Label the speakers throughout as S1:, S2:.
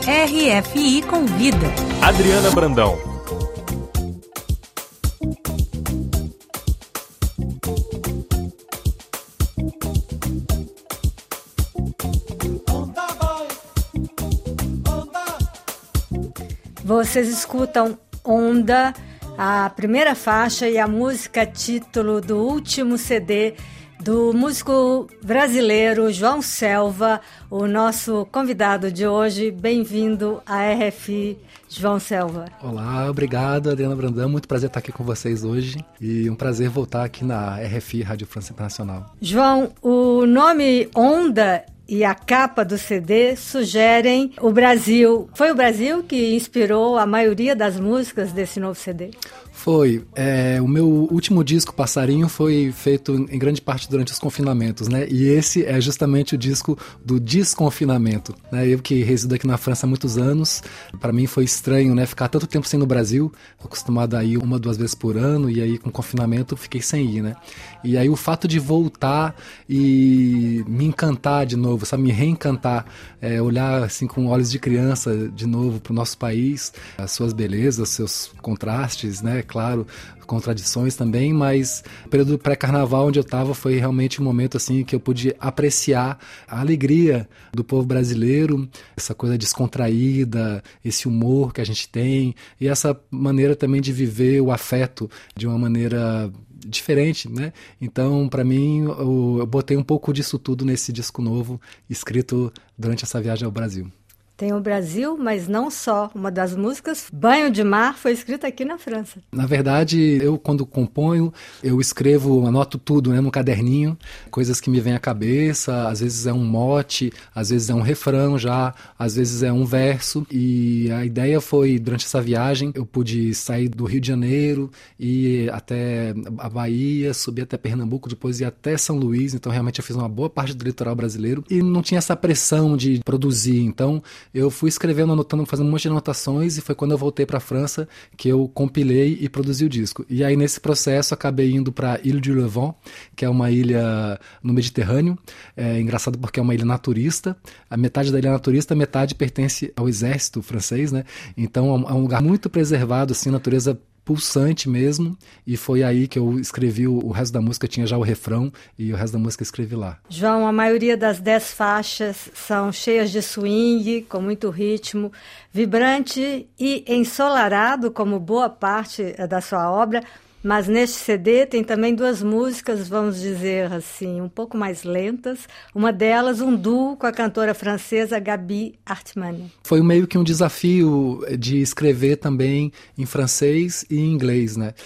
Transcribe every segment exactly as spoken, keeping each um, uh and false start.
S1: R F I Convida.
S2: Adriana Brandão.
S3: Vocês escutam Onda, a primeira faixa e a música título do último C D do músico brasileiro João Selva, o nosso convidado de hoje. Bem-vindo à R F I, João Selva.
S4: Olá, obrigado, Adriana Brandão. Muito prazer estar aqui com vocês hoje e um prazer voltar aqui na R F I, Rádio França Internacional.
S3: João, o nome Onda e a capa do C D sugerem o Brasil. Foi o Brasil que inspirou a maioria das músicas desse novo C D?
S4: Foi. É, o meu último disco, Passarinho, foi feito em grande parte durante os confinamentos, né? E esse é justamente o disco do desconfinamento, né? Eu que resido aqui na França há muitos anos, para mim foi estranho, né? Ficar tanto tempo sem ir no Brasil, acostumado a ir uma, duas vezes por ano, e aí com confinamento fiquei sem ir, né? E aí o fato de voltar e me encantar de novo, sabe? Me reencantar, é, olhar assim com olhos de criança de novo para o nosso país, as suas belezas, seus contrastes, né? Claro, contradições também, mas o período pré-carnaval onde eu estava foi realmente um momento assim que eu pude apreciar a alegria do povo brasileiro, essa coisa descontraída, esse humor que a gente tem e essa maneira também de viver o afeto de uma maneira diferente, né? Então, para mim, eu, eu botei um pouco disso tudo nesse disco novo, escrito durante essa viagem ao Brasil.
S3: Tem o Brasil, mas não só. Uma das músicas, Banho de Mar, foi escrita aqui na França.
S4: Na verdade, eu quando componho, eu escrevo, anoto tudo, né, num caderninho, coisas que me vêm à cabeça, às vezes é um mote, às vezes é um refrão já, às vezes é um verso. E a ideia foi, durante essa viagem, eu pude sair do Rio de Janeiro, ir até a Bahia, subir até Pernambuco, depois ir até São Luís. Então, realmente, eu fiz uma boa parte do litoral brasileiro e não tinha essa pressão de produzir. Então, eu fui escrevendo, anotando, fazendo um monte de anotações e foi quando eu voltei para a França que eu compilei e produzi o disco. E aí nesse processo acabei indo para Ile du Levant, que é uma ilha no Mediterrâneo. É engraçado porque é uma ilha naturista. A metade da ilha é naturista, a metade pertence ao exército francês, né? Então é um lugar muito preservado, assim, natureza pulsante mesmo, e foi aí que eu escrevi o, o resto da música, tinha já o refrão, e o resto da música eu escrevi lá.
S3: João, a maioria das dez faixas são cheias de swing, com muito ritmo, vibrante e ensolarado, como boa parte da sua obra, mas neste C D tem também duas músicas, vamos dizer assim, um pouco mais lentas. Uma delas, um duo com a cantora francesa Gabi Hartmann.
S4: Foi meio que um desafio de escrever também em francês e em inglês, né?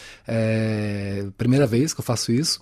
S4: É a primeira vez que eu faço isso.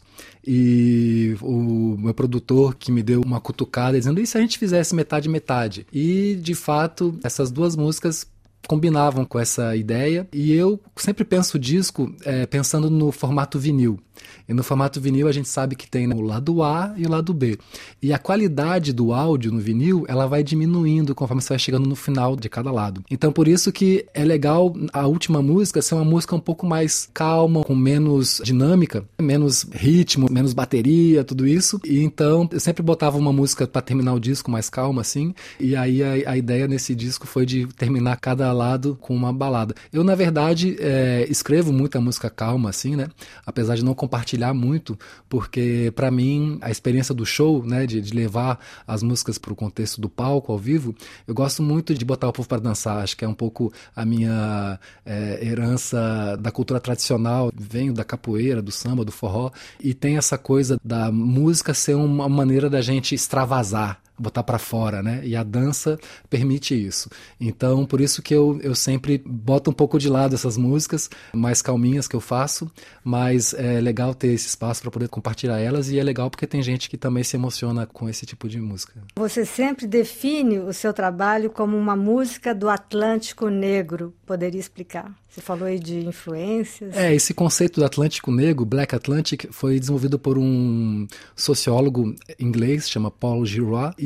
S4: E o meu produtor que me deu uma cutucada dizendo, e se a gente fizesse metade metade? E de fato, essas duas músicas combinavam com essa ideia, e eu sempre penso o disco é, pensando no formato vinil. E no formato vinil a gente sabe que tem, né, o lado A e o lado B. E a qualidade do áudio no vinil, ela vai diminuindo conforme você vai chegando no final de cada lado. Então por isso que é legal a última música ser uma música um pouco mais calma, com menos dinâmica, menos ritmo, menos bateria, tudo isso. E então eu sempre botava uma música para terminar o disco mais calma, assim. E aí a, a ideia nesse disco foi de terminar cada lado com uma balada. Eu, na verdade, é, escrevo muita música calma, assim, né? Apesar de não compartilhar muito, porque para mim a experiência do show, né, de, de levar as músicas para o contexto do palco ao vivo, eu gosto muito de botar o povo para dançar. Acho que é um pouco a minha é, herança da cultura tradicional. Venho da capoeira, do samba, do forró, e tem essa coisa da música ser uma maneira da gente extravasar, botar para fora, né? E a dança permite isso. Então, por isso que eu, eu sempre boto um pouco de lado essas músicas mais calminhas que eu faço, mas é legal ter esse espaço para poder compartilhar elas, e é legal porque tem gente que também se emociona com esse tipo de música.
S3: Você sempre define o seu trabalho como uma música do Atlântico Negro. Poderia explicar? Você falou aí de influências.
S4: É, esse conceito do Atlântico Negro, Black Atlantic, foi desenvolvido por um sociólogo inglês, chama Paul Giroir,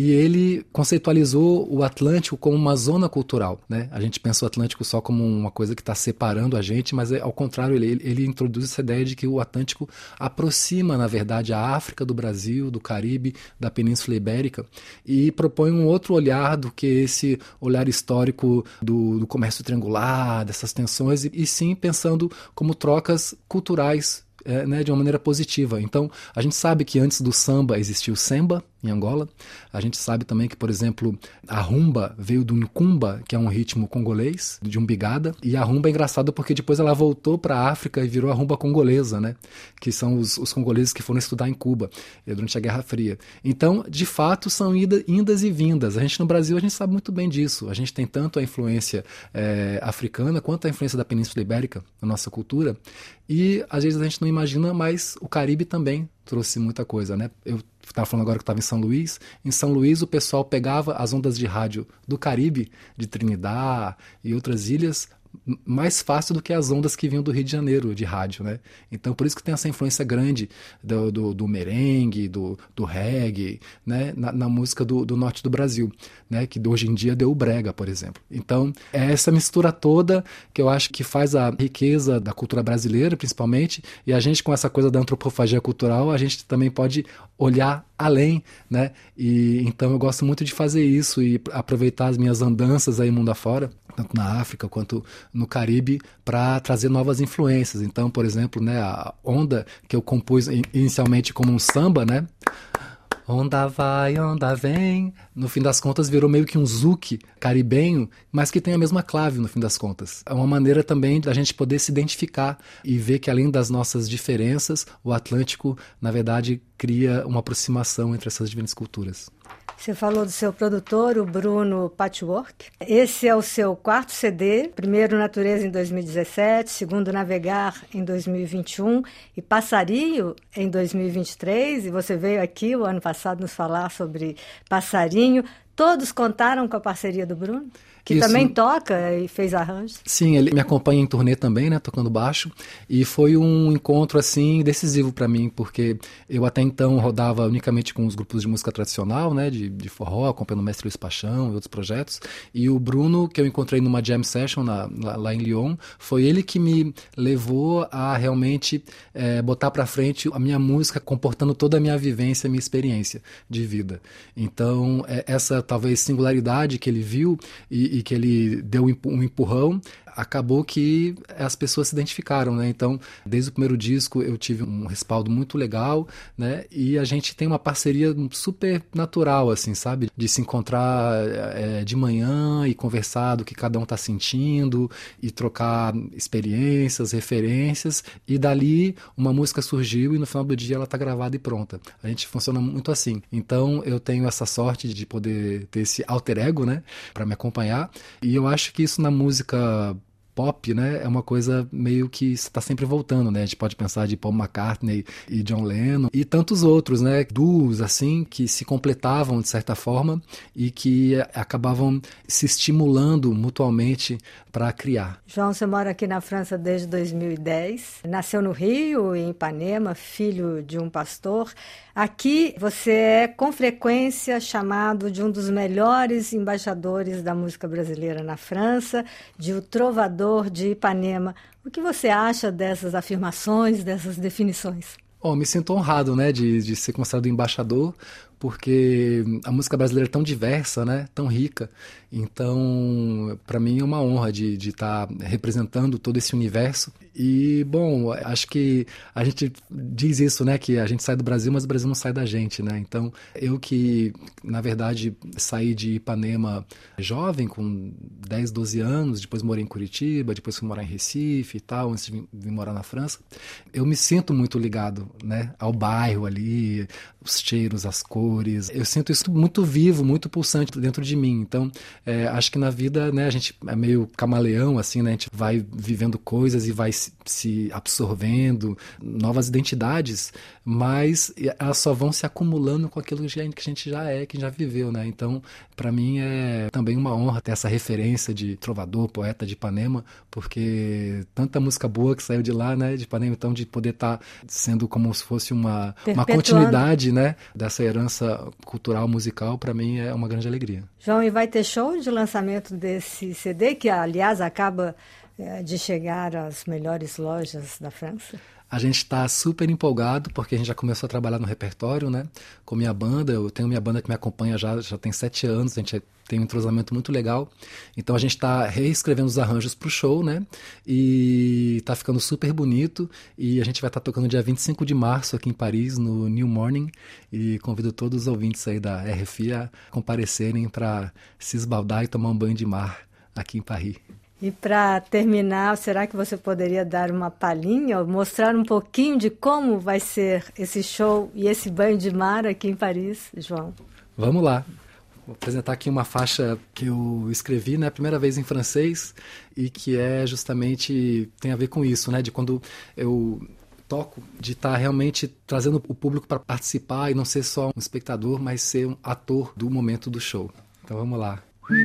S4: e ele conceitualizou o Atlântico como uma zona cultural, né? A gente pensa o Atlântico só como uma coisa que está separando a gente, mas ao contrário, ele, ele introduz essa ideia de que o Atlântico aproxima, na verdade, a África do Brasil, do Caribe, da Península Ibérica, e propõe um outro olhar do que esse olhar histórico do, do comércio triangular, dessas tensões, e, e sim pensando como trocas culturais, É, né, de uma maneira positiva. Então, a gente sabe que antes do samba existiu o semba em Angola. A gente sabe também que, por exemplo, a rumba veio do Nkumba, que é um ritmo congolês, de umbigada. E a rumba é engraçada porque depois ela voltou para a África e virou a rumba congolesa, né? Que são os, os congoleses que foram estudar em Cuba durante a Guerra Fria. Então, de fato, são ida, indas e vindas. A gente no Brasil, a gente sabe muito bem disso. A gente tem tanto a influência é, africana quanto a influência da Península Ibérica na nossa cultura. E, às vezes, a gente não imagina, mas o Caribe também trouxe muita coisa, né? Eu estava falando agora que estava em São Luís. Em São Luís, o pessoal pegava as ondas de rádio do Caribe, de Trinidad e outras ilhas, mais fácil do que as ondas que vinham do Rio de Janeiro de rádio, né? Então, por isso que tem essa influência grande do, do, do merengue, do, do reggae, né? na, na música do, do norte do Brasil, né? Que hoje em dia deu o brega, por exemplo. Então, é essa mistura toda que eu acho que faz a riqueza da cultura brasileira, principalmente, e a gente, com essa coisa da antropofagia cultural, a gente também pode olhar além, né? E então eu gosto muito de fazer isso e aproveitar as minhas andanças aí mundo afora, tanto na África quanto no Caribe, para trazer novas influências. Então, por exemplo, né, a onda que eu compus inicialmente como um samba, né? Onda vai, onda vem. No fim das contas virou meio que um zouk caribenho, mas que tem a mesma clave no fim das contas. É uma maneira também da gente poder se identificar e ver que além das nossas diferenças, o Atlântico, na verdade, cria uma aproximação entre essas diferentes culturas.
S3: Você falou do seu produtor, o Bruno Patchwork. Esse é o seu quarto C D, primeiro Natureza em dois mil e dezessete, segundo Navegar em dois mil e vinte e um e Passarinho em dois mil e vinte e três. E você veio aqui o ano passado nos falar sobre Passarinho. Todos contaram com a parceria do Bruno? Que Isso. também toca e fez arranjos.
S4: Sim, ele me acompanha em turnê também, né, tocando baixo, e foi um encontro assim decisivo para mim, porque eu até então rodava unicamente com os grupos de música tradicional, né, de, de forró, acompanhando o Mestre Luiz Paixão e outros projetos, e o Bruno, que eu encontrei numa jam session na, lá, lá em Lyon, foi ele que me levou a realmente é, botar para frente a minha música, comportando toda a minha vivência, a minha experiência de vida. Então, é, essa talvez singularidade que ele viu e e que ele deu um empurrão, acabou que as pessoas se identificaram, né? Então, desde o primeiro disco eu tive um respaldo muito legal, né? E a gente tem uma parceria super natural, assim, sabe? De se encontrar é, de manhã e conversar do que cada um tá sentindo e trocar experiências, referências, e dali uma música surgiu e no final do dia ela tá gravada e pronta. A gente funciona muito assim. Então, eu tenho essa sorte de poder ter esse alter ego, né? Pra me acompanhar, e eu acho que isso na música pop, né, é uma coisa meio que está sempre voltando, né? A gente pode pensar de Paul McCartney e John Lennon e tantos outros, né, duos assim que se completavam de certa forma e que acabavam se estimulando mutuamente para criar.
S3: João, você mora aqui na França desde dois mil e dez, nasceu no Rio, em Ipanema, filho de um pastor. Aqui você é com frequência chamado de um dos melhores embaixadores da música brasileira na França, de o trovador de Ipanema. O que você acha dessas afirmações, dessas definições?
S4: Oh, me sinto honrado, né, de, de ser considerado embaixador, porque a música brasileira é tão diversa, né, tão rica. Então, para mim é uma honra de de estar representando todo esse universo. E, bom, acho que a gente diz isso, né, que a gente sai do Brasil, mas o Brasil não sai da gente, né? Então, eu que, na verdade, saí de Ipanema jovem, com dez, doze anos, depois morei em Curitiba, depois fui morar em Recife e tal, antes de vir, vir morar na França, eu me sinto muito ligado, né, ao bairro ali, os cheiros, as cores. Eu sinto isso muito vivo, muito pulsante dentro de mim. Então, é, acho que na vida, né, a gente é meio camaleão, assim, né, a gente vai vivendo coisas e vai se absorvendo novas identidades mas elas só vão se acumulando com aquilo que a gente já é, que já viveu, né? Então, para mim é também uma honra ter essa referência de trovador, poeta de Ipanema, porque tanta música boa que saiu de lá, né, de Ipanema, então de poder estar tá sendo como se fosse uma, uma continuidade, né, dessa herança cultural, musical, para mim é uma grande alegria.
S3: João, e vai ter show de lançamento desse C D, que aliás acaba é, de chegar às melhores lojas da França?
S4: A gente está super empolgado, porque a gente já começou a trabalhar no repertório, né? Com minha banda, eu tenho minha banda que me acompanha já, já tem sete anos, a gente tem um entrosamento muito legal. Então a gente está reescrevendo os arranjos para o show, né? E está ficando super bonito. E a gente vai estar tá tocando dia vinte e cinco de março aqui em Paris, no New Morning. E convido todos os ouvintes aí da R F I a comparecerem para se esbaldar e tomar um banho de mar aqui em Paris.
S3: E para terminar, será que você poderia dar uma palhinha, mostrar um pouquinho de como vai ser esse show e esse banho de mar aqui em Paris, João?
S4: Vamos lá. Vou apresentar aqui uma faixa que eu escrevi, né, a primeira vez em francês, e que é justamente, tem a ver com isso, né, de quando eu toco, de estar tá realmente trazendo o público para participar e não ser só um espectador, mas ser um ator do momento do show. Então vamos lá.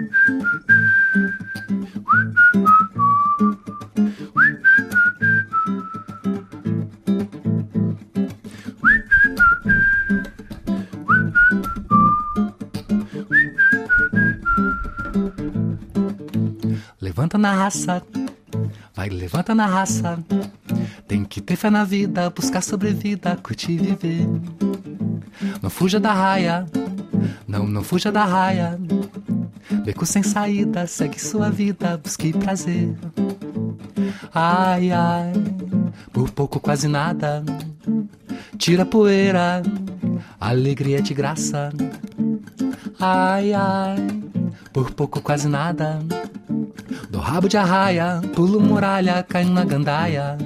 S4: Levanta na raça, vai, levanta na raça. Tem que ter fé na vida, buscar sobrevida, curtir e viver. Não fuja da raia, não, não fuja da raia. Beco sem saída, segue sua vida, busque prazer. Ai, ai, por pouco quase nada. Tira a poeira, alegria de graça. Ai, ai, por pouco quase nada. Do rabo de arraia, pulo muralha, caio na gandaia.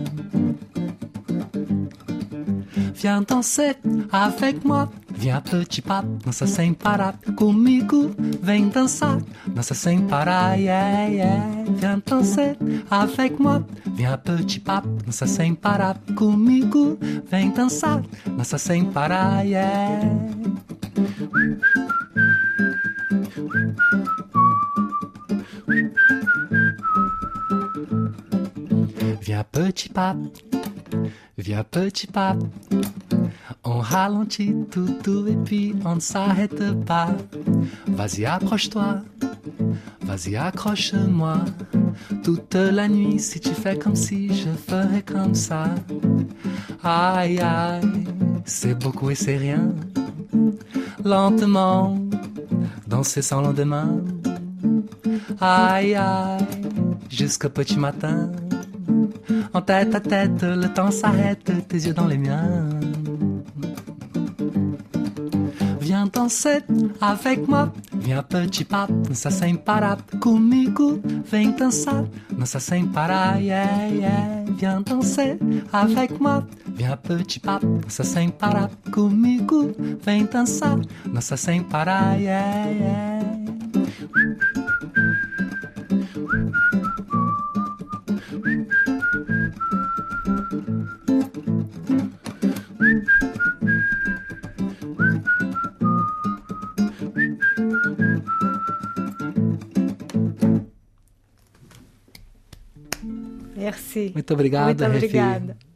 S4: Viens danser avec moi, viens petit pas, dança sem parar comigo, vem dançar, dança sem parar, yeah, yeah. Viens danser avec moi, viens petit pas, dança sem parar comigo, vem dançar, dança sem parar, yeah. Viens petit pas, viens petit pas. On ralentit tout, tout et puis on ne s'arrête pas. Vas-y, accroche-toi, vas-y, accroche-moi. Toute la nuit, si tu fais comme si, je ferai comme ça. Aïe, aïe, c'est beaucoup et c'est rien. Lentement, danser sans lendemain. Aïe, aïe, jusqu'au petit matin. En tête à tête, le temps s'arrête, tes yeux dans les miens. Viens danser avec moi, viens petit pas, dança sem parar comigo, vem dançar, dança sem parar, yeah, yeah. Viens danser avec moi, viens petit pas, dança sem parar comigo, vem dançar, dança sem parar, yeah, yeah.
S3: Merci.
S4: Muito obrigado,
S3: Muito obrigada.